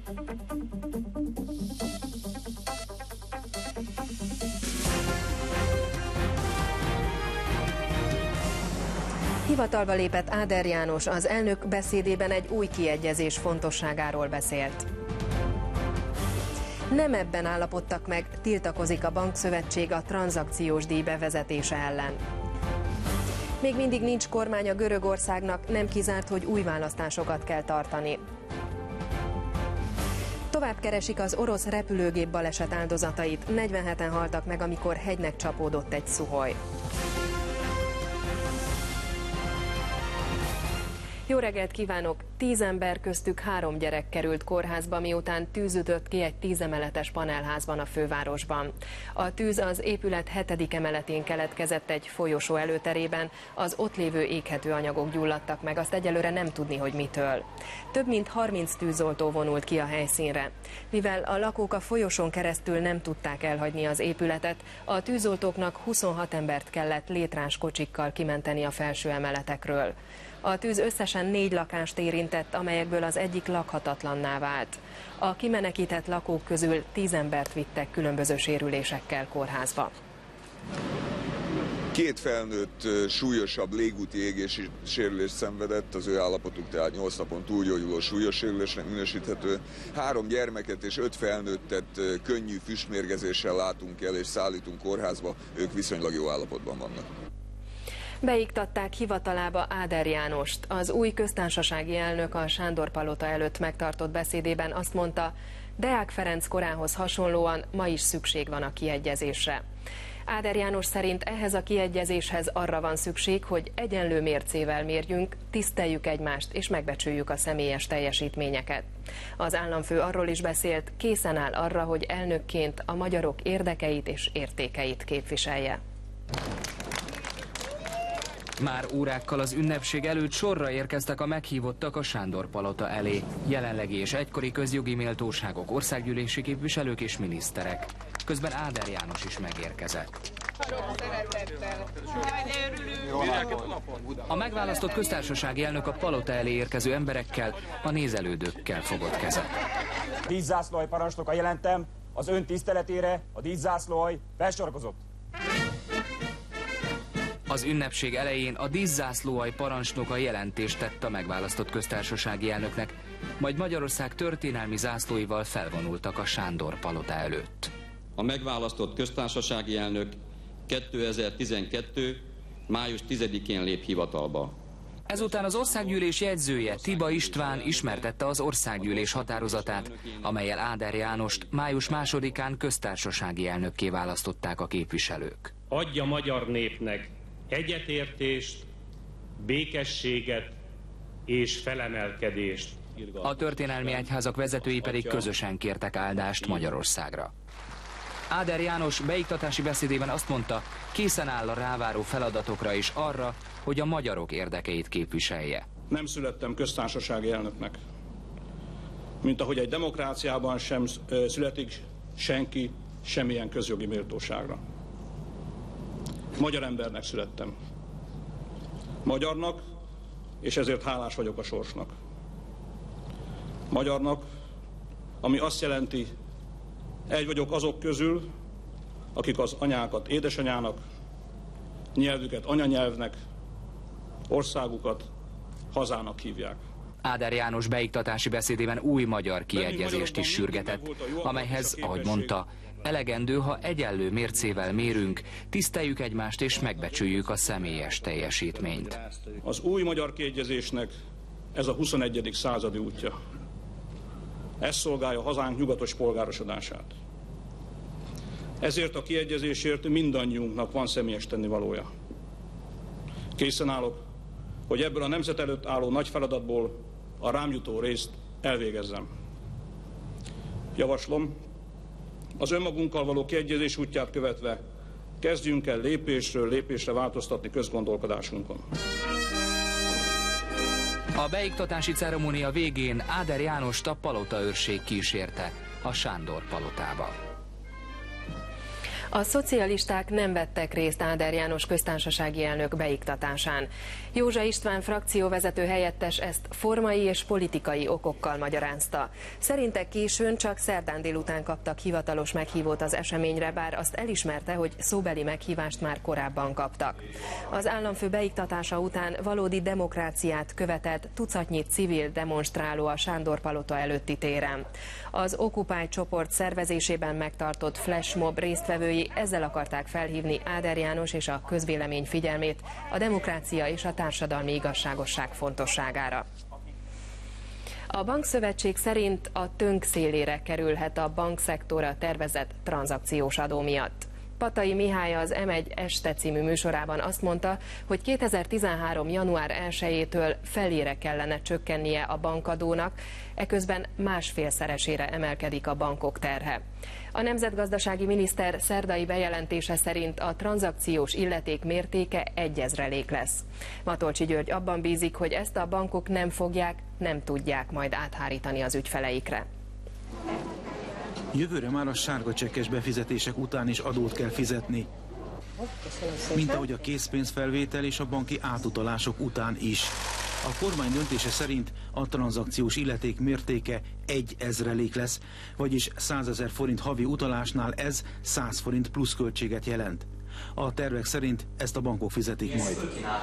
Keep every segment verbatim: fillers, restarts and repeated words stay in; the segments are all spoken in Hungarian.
Hivatalba lépett Áder János, az elnök beszédében egy új kiegyezés fontosságáról beszélt. Nem ebben állapodtak meg, tiltakozik a bankszövetség a tranzakciós díj bevezetése ellen. Még mindig nincs kormánya Görögországnak, nem kizárt, hogy új választásokat kell tartani. Tovább keresik az orosz repülőgép baleset áldozatait, negyvenheten haltak meg, amikor hegynek csapódott egy szuhoj. Jó reggelt kívánok! Tíz ember, köztük három gyerek került kórházba, miután tűz ütött ki egy tízemeletes panelházban a fővárosban. A tűz az épület hetedik emeletén keletkezett egy folyosó előterében, az ott lévő éghető anyagok gyulladtak meg, azt egyelőre nem tudni, hogy mitől. Több mint harminc tűzoltó vonult ki a helyszínre. Mivel a lakók a folyosón keresztül nem tudták elhagyni az épületet, a tűzoltóknak huszonhat embert kellett létrás kocsikkal kimenteni a felső emeletekről. A tűz összesen négy lakást érintett, amelyekből az egyik lakhatatlanná vált. A kimenekített lakók közül tíz embert vittek különböző sérülésekkel kórházba. Két felnőtt súlyosabb légúti égési sérülést szenvedett, az ő állapotuk tehát nyolc napon túlgyógyuló súlyos sérülésnek minősíthető. Három gyermeket és öt felnőttet könnyű füstmérgezéssel látunk el és szállítunk kórházba, ők viszonylag jó állapotban vannak. Beiktatták hivatalába Áder Jánost. Az új köztársasági elnök a Sándor-palota előtt megtartott beszédében azt mondta, Deák Ferenc korához hasonlóan ma is szükség van a kiegyezésre. Áder János szerint ehhez a kiegyezéshez arra van szükség, hogy egyenlő mércével mérjünk, tiszteljük egymást és megbecsüljük a személyes teljesítményeket. Az államfő arról is beszélt, készen áll arra, hogy elnökként a magyarok érdekeit és értékeit képviselje. Már órákkal az ünnepség előtt sorra érkeztek a meghívottak a Sándor-palota elé. Jelenlegi és egykori közjogi méltóságok, országgyűlési képviselők és miniszterek. Közben Áder János is megérkezett. A megválasztott köztársasági elnök a palota elé érkező emberekkel, a nézelődőkkel fogott kezet. Díszzászlóhaj parancsnoka jelentem, az ön tiszteletére a díszzászlóhaj felsorakozott. Az ünnepség elején a díszzászlóhaj parancsnoka jelentést tett a megválasztott köztársasági elnöknek, majd Magyarország történelmi zászlóival felvonultak a Sándor-palota előtt. A megválasztott köztársasági elnök kétezer-tizenkettő. május tizedikén lép hivatalba. Ezután az országgyűlés jegyzője, Tiba István ismertette az országgyűlés határozatát, amellyel Áder Jánost május másodikán köztársasági elnökké választották a képviselők. Adja magyar népnek egyetértést, békességet és felemelkedést. A történelmi egyházak vezetői pedig közösen kértek áldást Magyarországra. Áder János beiktatási beszédében azt mondta, készen áll a ráváró feladatokra és arra, hogy a magyarok érdekeit képviselje. Nem születtem köztársasági elnöknek. Mint ahogy egy demokráciában sem születik senki semmilyen közjogi méltóságra. Magyar embernek születtem. Magyarnak, és ezért hálás vagyok a sorsnak. Magyarnak, ami azt jelenti, egy vagyok azok közül, akik az anyákat édesanyának, nyelvüket anyanyelvnek, országukat hazának hívják. Áder János beiktatási beszédében új magyar kiegyezést is sürgetett, amelyhez, ahogy mondta, elegendő, ha egyenlő mércével mérünk, tiszteljük egymást és megbecsüljük a személyes teljesítményt. Az új magyar kiegyezésnek ez a huszonegyedik századi útja. Ez szolgálja hazánk nyugatos polgárosodását. Ezért a kiegyezésért mindannyiunknak van személyes tennivalója. Készen állok, hogy ebből a nemzet előtt álló nagy feladatból a rám jutó részt elvégezzem. Javaslom, az önmagunkkal való kiegyezés útját követve kezdjünk el lépésről lépésre változtatni közgondolkodásunkon. A beiktatási ceremónia végén Áder Jánost a palotaőrség kísérte a Sándor-palotába. A szocialisták nem vettek részt Áder János köztársasági elnök beiktatásán. Józsa István frakcióvezető helyettes ezt formai és politikai okokkal magyarázta. Szerinte későn csak szerdán délután kaptak hivatalos meghívót az eseményre, bár azt elismerte, hogy szóbeli meghívást már korábban kaptak. Az államfő beiktatása után valódi demokráciát követett tucatnyi civil demonstráló a Sándor-palota előtti téren. Az Occupy csoport szervezésében megtartott flashmob résztvevői ezzel akarták felhívni Áder János és a közvélemény figyelmét a demokrácia és a társadalmi igazságosság fontosságára. A bankszövetség szerint a tönk szélére kerülhet a bankszektorra tervezett tranzakciós adó miatt. Patai Mihály az em egy Este című műsorában azt mondta, hogy kétezer-tizenhárom. január elsejétől felére kellene csökkennie a bankadónak, eközben másfélszeresére emelkedik a bankok terhe. A nemzetgazdasági miniszter szerdai bejelentése szerint a tranzakciós illeték mértéke egy ezrelék lesz. Matolcsy György abban bízik, hogy ezt a bankok nem fogják, nem tudják majd áthárítani az ügyfeleikre. Jövőre már a sárga csekkes befizetések után is adót kell fizetni. Mint ahogy a készpénzfelvétel és a banki átutalások után is. A kormány döntése szerint a tranzakciós illeték mértéke egy ezrelék lesz, vagyis százezer forint havi utalásnál ez száz forint plusz költséget jelent. A tervek szerint ezt a bankok fizetik majd.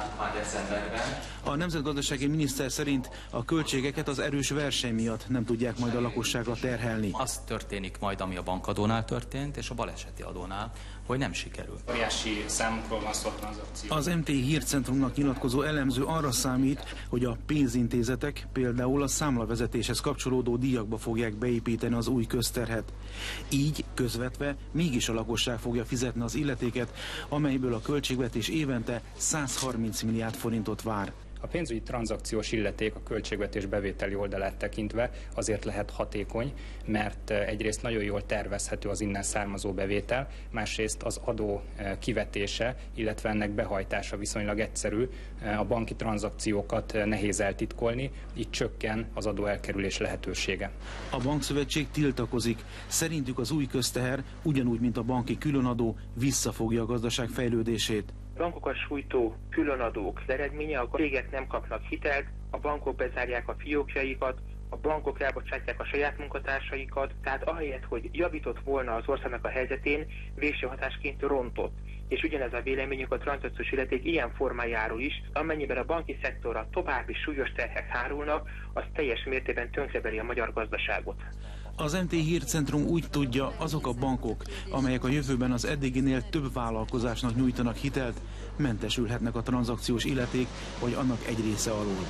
A nemzetgazdasági miniszter szerint a költségeket az erős verseny miatt nem tudják majd a lakosságra terhelni. Az történik majd, ami a bankadónál történt, és a baleseti adónál, hogy nem sikerül. Óriási számokról van szó a tranzakció. Az em té Hírcentrumnak nyilatkozó elemző arra számít, hogy a pénzintézetek például a számlavezetéshez kapcsolódó díjakba fogják beépíteni az új közterhet. Így közvetve mégis a lakosság fogja fizetni az illetéket, amelyből a költségvetés évente százharminc milliárd forintot vár. A pénzügyi tranzakciós illeték a költségvetés bevételi oldalát tekintve azért lehet hatékony, mert egyrészt nagyon jól tervezhető az innen származó bevétel, másrészt az adó kivetése, illetve ennek behajtása viszonylag egyszerű, a banki tranzakciókat nehéz eltitkolni, így csökken az adóelkerülés lehetősége. A bankszövetség tiltakozik. Szerintük az új közteher, ugyanúgy, mint a banki különadó, visszafogja a gazdaság fejlődését. Bankokat sújtó különadók eredménye, a cégek nem kapnak hitelt, a bankok bezárják a fiókjaikat, a bankok elbocsátják a saját munkatársaikat, tehát ahelyett, hogy javított volna az országnak a helyzetén, végső hatásként rontott. És ugyanez a véleményük a tranzakciós illeték ilyen formájáról is, amennyiben a banki szektorra további súlyos terhek hárulnak, az teljes mértékben tönkreveri a magyar gazdaságot. Az em té Hírcentrum úgy tudja, azok a bankok, amelyek a jövőben az eddiginél több vállalkozásnak nyújtanak hitelt, mentesülhetnek a tranzakciós illeték vagy annak egy része alól.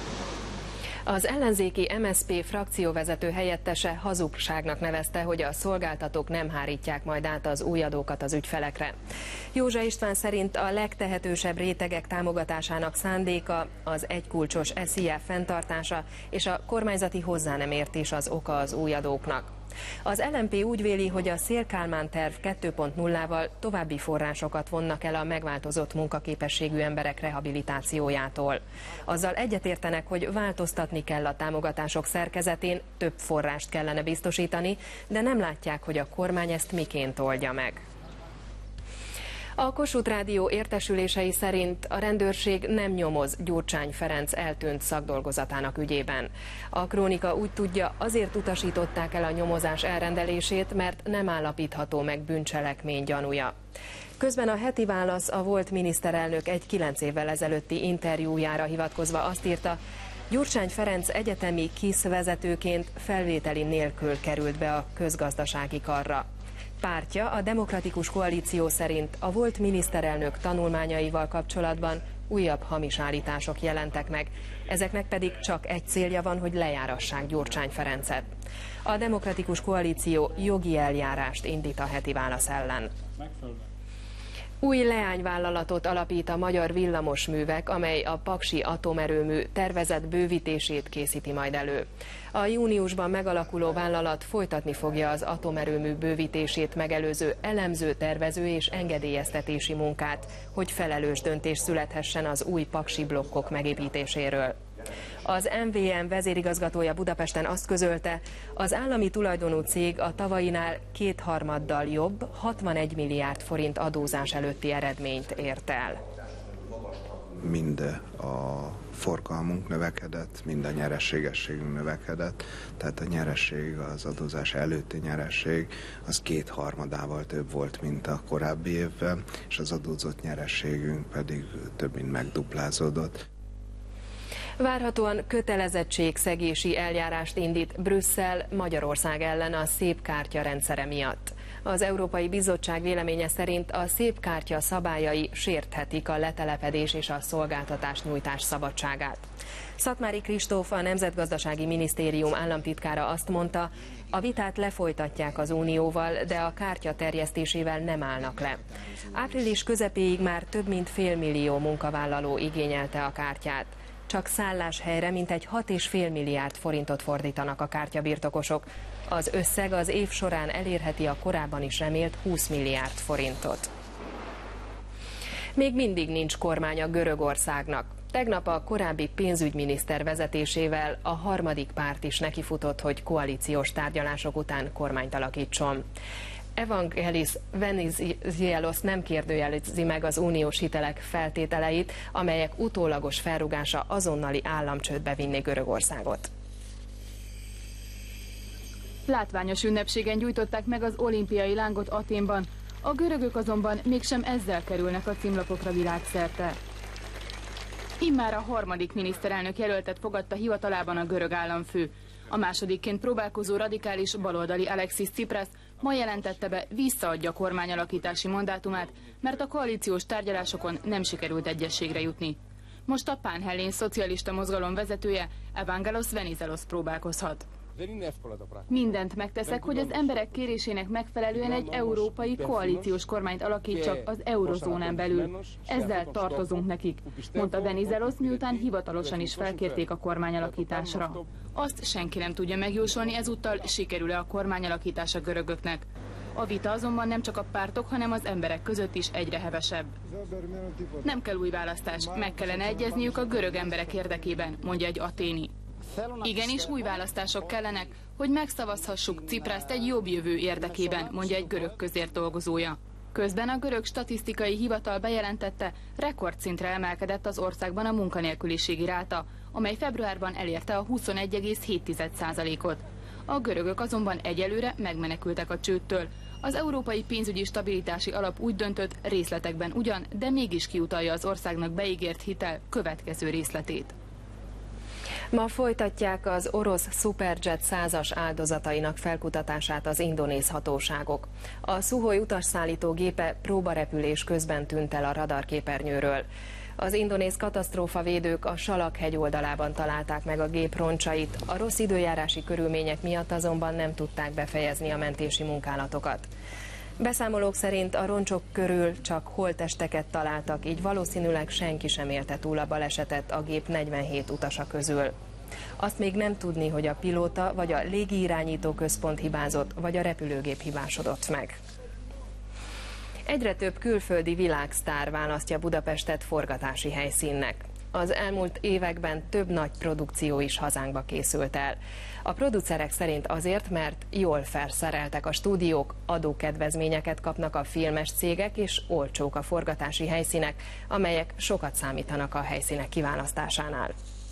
Az ellenzéki em es zé pé frakcióvezető helyettese hazugságnak nevezte, hogy a szolgáltatók nem hárítják majd át az új adókat az ügyfelekre. Józsa István szerint a legtehetősebb rétegek támogatásának szándéka az egykulcsos es i á fenntartása és a kormányzati hozzánemértés az oka az új adóknak. Az el em pé úgy véli, hogy a Széll-Kálmán terv kettő pont nullával további forrásokat vonnak el a megváltozott munkaképességű emberek rehabilitációjától. Azzal egyetértenek, hogy változtatni kell a támogatások szerkezetén, több forrást kellene biztosítani, de nem látják, hogy a kormány ezt miként oldja meg. A Kossuth Rádió értesülései szerint a rendőrség nem nyomoz Gyurcsány Ferenc eltűnt szakdolgozatának ügyében. A Krónika úgy tudja, azért utasították el a nyomozás elrendelését, mert nem állapítható meg bűncselekmény gyanúja. Közben a Heti Válasz a volt miniszterelnök egy kilenc évvel ezelőtti interjújára hivatkozva azt írta, Gyurcsány Ferenc egyetemi KISZ vezetőként felvételi nélkül került be a közgazdasági karra. Pártja, a Demokratikus Koalíció szerint a volt miniszterelnök tanulmányaival kapcsolatban újabb hamis állítások jelentek meg, ezeknek pedig csak egy célja van, hogy lejárassák Gyurcsány Ferencet. A Demokratikus Koalíció jogi eljárást indít a Heti Válasz ellen. Új leányvállalatot alapít a Magyar Villamosművek, amely a paksi atomerőmű tervezett bővítését készíti majd elő. A júniusban megalakuló vállalat folytatni fogja az atomerőmű bővítését megelőző elemző, tervező és engedélyeztetési munkát, hogy felelős döntés születhessen az új paksi blokkok megépítéséről. Az em vé em vezérigazgatója Budapesten azt közölte, az állami tulajdonú cég a tavainál kétharmaddal jobb, hatvanegy milliárd forint adózás előtti eredményt ért el. Mind a forgalmunk növekedett, mind a nyereségességünk növekedett, tehát a nyeresség, az adózás előtti nyeresség, az kétharmadával több volt, mint a korábbi évben, és az adózott nyerességünk pedig több mint megduplázódott. Várhatóan kötelezettségszegési eljárást indít Brüsszel Magyarország ellen a szép kártya rendszere miatt. Az Európai Bizottság véleménye szerint a szép kártya szabályai sérthetik a letelepedés és a szolgáltatás nyújtás szabadságát. Szatmári Kristóf, a Nemzetgazdasági Minisztérium államtitkára azt mondta, a vitát lefolytatják az Unióval, de a kártya terjesztésével nem állnak le. Április közepéig már több mint félmillió munkavállaló igényelte a kártyát. Csak szálláshelyre mintegy hat egész öt milliárd forintot fordítanak a kártyabirtokosok. Az összeg az év során elérheti a korábban is remélt húsz milliárd forintot. Még mindig nincs kormánya Görögországnak. Tegnap a korábbi pénzügyminiszter vezetésével a harmadik párt is nekifutott, hogy koalíciós tárgyalások után kormányt alakítson. Evangelis Venizelos nem kérdőjelezi meg az uniós hitelek feltételeit, amelyek utólagos felrúgása azonnali államcsődbe vinné Görögországot. Látványos ünnepségen gyújtották meg az olimpiai lángot Athénban. A görögök azonban mégsem ezzel kerülnek a címlapokra világszerte. Immár a harmadik miniszterelnök jelöltet fogadta hivatalában a görög államfő. A másodikként próbálkozó radikális baloldali Alexis Tsipras ma jelentette be, visszaadja kormányalakítási mandátumát, mert a koalíciós tárgyalásokon nem sikerült egyességre jutni. Most a pánhellén szocialista mozgalom vezetője, Evangelos Venizelos próbálkozhat. Mindent megteszek, hogy az emberek kérésének megfelelően egy európai koalíciós kormányt alakítsak az eurozónán belül. Ezzel tartozunk nekik, mondta Venizelos, miután hivatalosan is felkérték a kormányalakításra. Azt senki nem tudja megjósolni, ezúttal sikerül-e a kormányalakítás a görögöknek. A vita azonban nem csak a pártok, hanem az emberek között is egyre hevesebb. Nem kell új választás, meg kellene egyezniük a görög emberek érdekében, mondja egy athéni. Igenis, új választások kellenek, hogy megszavazhassuk Cipraszt egy jobb jövő érdekében, mondja egy görög közért dolgozója. Közben a görög statisztikai hivatal bejelentette, rekordszintre emelkedett az országban a munkanélküliségi ráta, amely februárban elérte a huszonegy egész hét százalékot. A görögök azonban egyelőre megmenekültek a csődtől. Az Európai Pénzügyi Stabilitási Alap úgy döntött, részletekben ugyan, de mégis kiutalja az országnak beígért hitel következő részletét. Ma folytatják az orosz Superjet százas áldozatainak felkutatását az indonéz hatóságok. A Suhoi utasszállító gépe próbarepülés közben tűnt el a radarképernyőről. Az indonéz katasztrófavédők a Salak-hegy oldalában találták meg a gép roncsait, a rossz időjárási körülmények miatt azonban nem tudták befejezni a mentési munkálatokat. Beszámolók szerint a roncsok körül csak holttesteket találtak, így valószínűleg senki sem élte túl a balesetet a gép negyvenhét utasa közül. Azt még nem tudni, hogy a pilóta vagy a légiirányító központ hibázott, vagy a repülőgép hibásodott meg. Egyre több külföldi világsztár választja Budapestet forgatási helyszínnek. Az elmúlt években több nagy produkció is hazánkba készült el. A producerek szerint azért, mert jól felszereltek a stúdiók, adókedvezményeket kapnak a filmes cégek, és olcsók a forgatási helyszínek, amelyek sokat számítanak a helyszínek kiválasztásánál.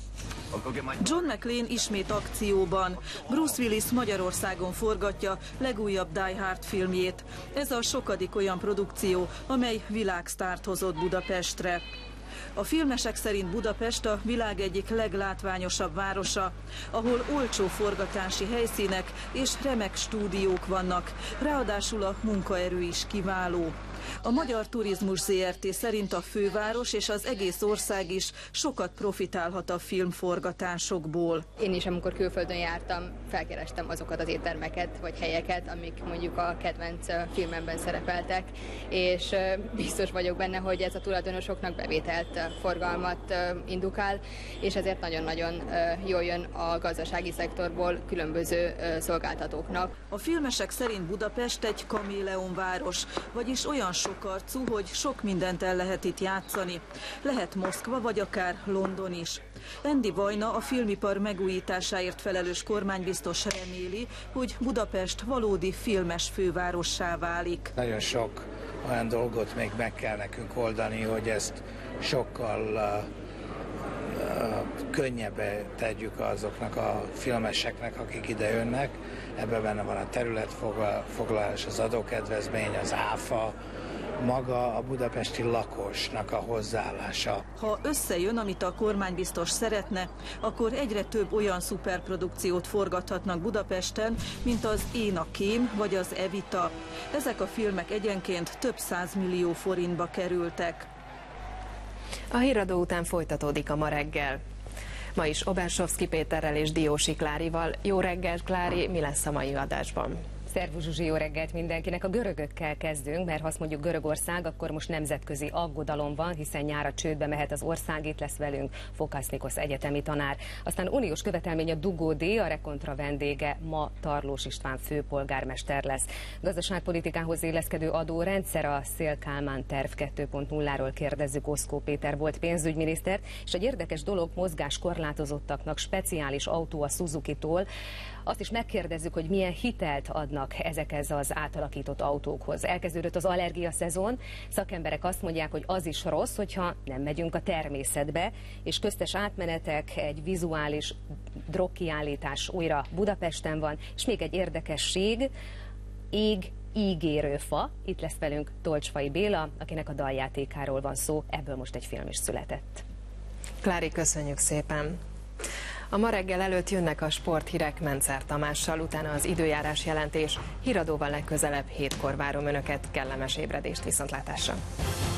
John McClane ismét akcióban. Bruce Willis Magyarországon forgatja legújabb Die Hard filmjét. Ez a sokadik olyan produkció, amely világsztárt hozott Budapestre. A filmesek szerint Budapest a világ egyik leglátványosabb városa, ahol olcsó forgatási helyszínek és remek stúdiók vannak, ráadásul a munkaerő is kiváló. A Magyar Turizmus zé er té szerint a főváros és az egész ország is sokat profitálhat a filmforgatásokból. Én is, amikor külföldön jártam, felkerestem azokat az éttermeket vagy helyeket, amik mondjuk a kedvenc filmemben szerepeltek, és biztos vagyok benne, hogy ez a tulajdonosoknak bevételt, forgalmat indukál, és ezért nagyon-nagyon jól jön a gazdasági szektorból különböző szolgáltatóknak. A filmesek szerint Budapest egy kaméleonváros, vagyis olyan olyan sokarcú, hogy sok mindent el lehet itt játszani. Lehet Moszkva, vagy akár London is. Andy Vajna, a filmipar megújításáért felelős kormánybiztos reméli, hogy Budapest valódi filmes fővárossá válik. Nagyon sok olyan dolgot még meg kell nekünk oldani, hogy ezt sokkal uh, uh, könnyebbé tegyük azoknak a filmeseknek, akik ide jönnek. Ebben benne van a területfoglalás, az adókedvezmény, az áfa, maga a budapesti lakosnak a hozzáállása. Ha összejön, amit a kormánybiztos szeretne, akkor egyre több olyan szuperprodukciót forgathatnak Budapesten, mint az Én a Kém vagy az Evita. Ezek a filmek egyenként több százmillió forintba kerültek. A híradó után folytatódik a Ma reggel. Ma is Obersovszky Péterrel és Diósi Klárival. Jó reggelt, Klári, mi lesz a mai adásban? Szervusz Zsuzsi, jó reggelt mindenkinek. A görögökkel kezdünk, mert ha azt mondjuk Görögország, akkor most nemzetközi aggodalom van, hiszen nyára csődbe mehet az ország, itt lesz velünk Fokasznikosz egyetemi tanár. Aztán uniós követelmény a dugódíj, a Rekontra vendége ma Tarlós István főpolgármester lesz. Gazdaságpolitikához illeszkedő adórendszer, a Széll-Kálmán terv kettő pont nulláról kérdezzük Oszkó Péter volt pénzügyminisztert, és egy érdekes dolog, mozgáskorlátozottaknak speciális autó a Suzuki-tól. Azt is megkérdezzük, hogy milyen hitelt adnak ezekhez az átalakított autókhoz. Elkezdődött az allergia szezon, szakemberek azt mondják, hogy az is rossz, hogyha nem megyünk a természetbe, és köztes átmenetek, egy vizuális drogkiállítás újra Budapesten van, és még egy érdekesség, ég ígérő fa. Itt lesz velünk Tolcsfai Béla, akinek a daljátékáról van szó, ebből most egy film is született. Klári, köszönjük szépen! A Ma reggel előtt jönnek a sporthírek Mencer Tamással, utána az időjárás jelentés. Híradóval legközelebb hétkor várom Önöket, kellemes ébredést, viszontlátásra!